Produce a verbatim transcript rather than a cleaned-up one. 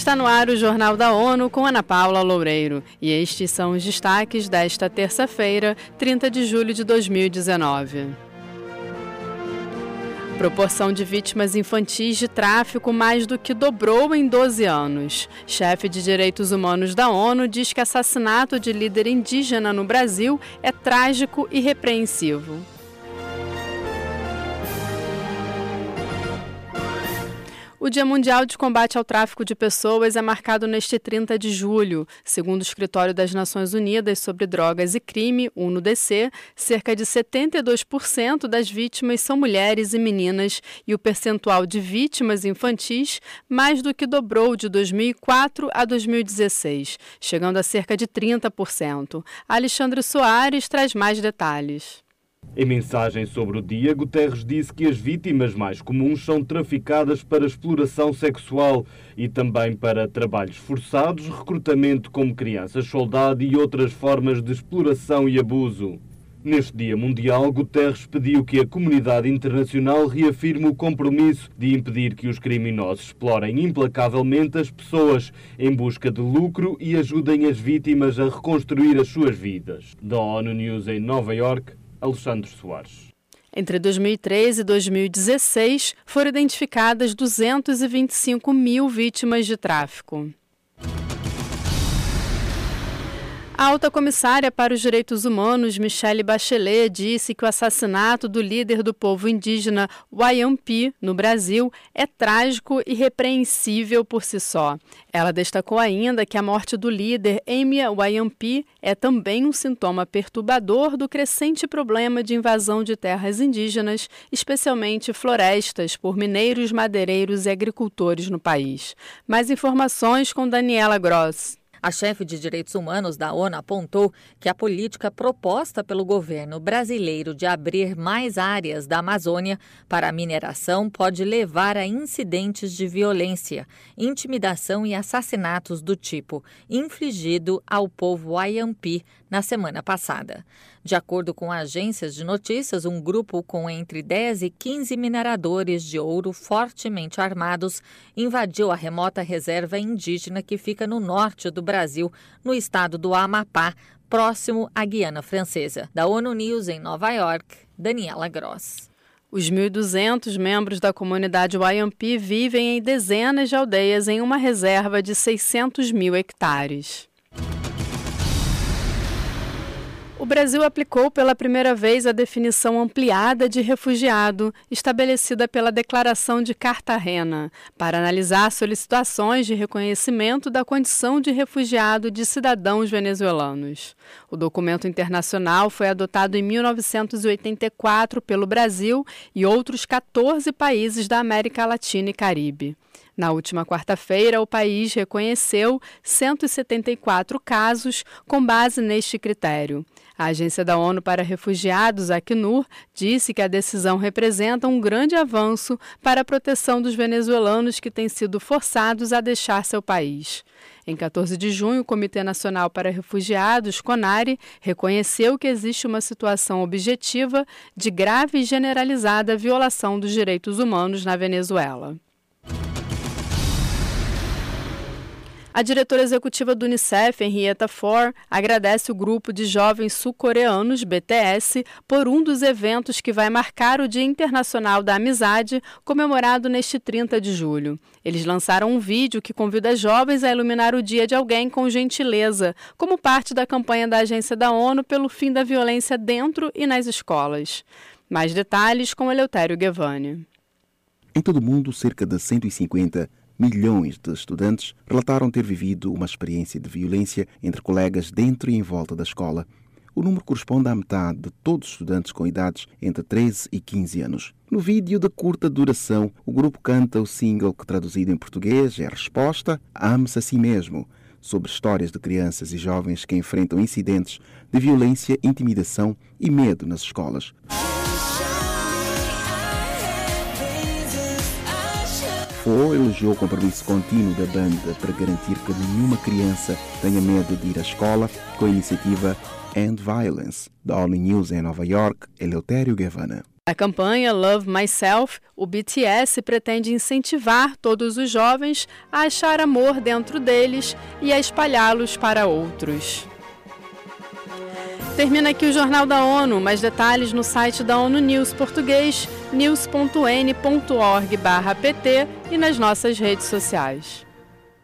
Está no ar o Jornal da ONU com Ana Paula Loureiro. E estes são os destaques desta terça-feira, trinta de julho de dois mil e dezenove. Proporção de vítimas infantis de tráfico mais do que dobrou em doze anos. Chefe de Direitos Humanos da ONU diz que assassinato de líder indígena no Brasil é trágico e repreensivo. O Dia Mundial de Combate ao Tráfico de Pessoas é marcado neste trinta de julho. Segundo o Escritório das Nações Unidas sobre Drogas e Crime, UNODC, cerca de setenta e dois por cento das vítimas são mulheres e meninas e o percentual de vítimas infantis mais do que dobrou de dois mil e quatro a dois mil e dezesseis, chegando a cerca de trinta por cento. Alexandre Soares traz mais detalhes. Em mensagem sobre o dia, Guterres disse que as vítimas mais comuns são traficadas para exploração sexual e também para trabalhos forçados, recrutamento como crianças-soldado e outras formas de exploração e abuso. Neste Dia Mundial, Guterres pediu que a comunidade internacional reafirme o compromisso de impedir que os criminosos explorem implacavelmente as pessoas em busca de lucro e ajudem as vítimas a reconstruir as suas vidas. Da ONU News em Nova Iorque, Alexandre Soares. Entre dois mil e treze e dois mil e dezesseis, foram identificadas duzentos e vinte e cinco mil vítimas de tráfico. A alta comissária para os direitos humanos, Michelle Bachelet, disse que o assassinato do líder do povo indígena Wayampi, no Brasil, é trágico e repreensível por si só. Ela destacou ainda que a morte do líder Emia Wayampi é também um sintoma perturbador do crescente problema de invasão de terras indígenas, especialmente florestas, por mineiros, madeireiros e agricultores no país. Mais informações com Daniela Gross. A chefe de direitos humanos da ONU apontou que a política proposta pelo governo brasileiro de abrir mais áreas da Amazônia para a mineração pode levar a incidentes de violência, intimidação e assassinatos do tipo infligido ao povo Wayampi na semana passada. De acordo com agências de notícias, um grupo com entre dez e quinze mineradores de ouro fortemente armados invadiu a remota reserva indígena que fica no norte do Brasil, no estado do Amapá, próximo à Guiana Francesa. Da ONU News em Nova York, Daniela Gross. Os mil e duzentos membros da comunidade Wayampi vivem em dezenas de aldeias em uma reserva de seiscentos mil hectares. O Brasil aplicou pela primeira vez a definição ampliada de refugiado, estabelecida pela Declaração de Cartagena, para analisar solicitações de reconhecimento da condição de refugiado de cidadãos venezuelanos. O documento internacional foi adotado em mil novecentos e oitenta e quatro pelo Brasil e outros quatorze países da América Latina e Caribe. Na última quarta-feira, o país reconheceu cento e setenta e quatro casos com base neste critério. A Agência da ONU para Refugiados, Acnur, disse que a decisão representa um grande avanço para a proteção dos venezuelanos que têm sido forçados a deixar seu país. Em quatorze de junho, o Comitê Nacional para Refugiados, CONARE, reconheceu que existe uma situação objetiva de grave e generalizada violação dos direitos humanos na Venezuela. A diretora executiva do Unicef, Henrietta Fore, agradece o grupo de jovens sul-coreanos, B T S, por um dos eventos que vai marcar o Dia Internacional da Amizade, comemorado neste trinta de julho. Eles lançaram um vídeo que convida jovens a iluminar o dia de alguém com gentileza, como parte da campanha da Agência da ONU pelo fim da violência dentro e nas escolas. Mais detalhes com Eleutério Gevani. Em todo o mundo, cerca de cento e cinquenta milhões de estudantes relataram ter vivido uma experiência de violência entre colegas dentro e em volta da escola. O número corresponde à metade de todos os estudantes com idades entre treze e quinze anos. No vídeo de curta duração, o grupo canta o single que, traduzido em português, é a resposta Ame-se a si mesmo, sobre histórias de crianças e jovens que enfrentam incidentes de violência, intimidação e medo nas escolas. Fore elogiou o compromisso contínuo da banda para garantir que nenhuma criança tenha medo de ir à escola com a iniciativa End Violence. Da ONU News em Nova York, Eleutério Gevani. A campanha Love Myself, o B T S pretende incentivar todos os jovens a achar amor dentro deles e a espalhá-los para outros. Termina aqui o Jornal da ONU. Mais detalhes no site da ONU News português, news ponto n ponto org barra pt e nas nossas redes sociais.